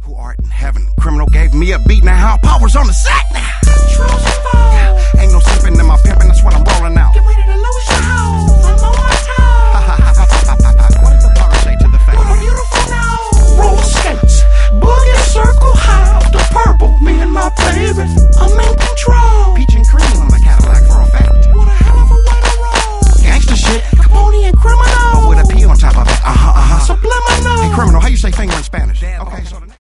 Who art in heaven? Criminal gave me a beat, now how power's on the set now. Ain't no simping in my pimping, that's what I'm rolling out.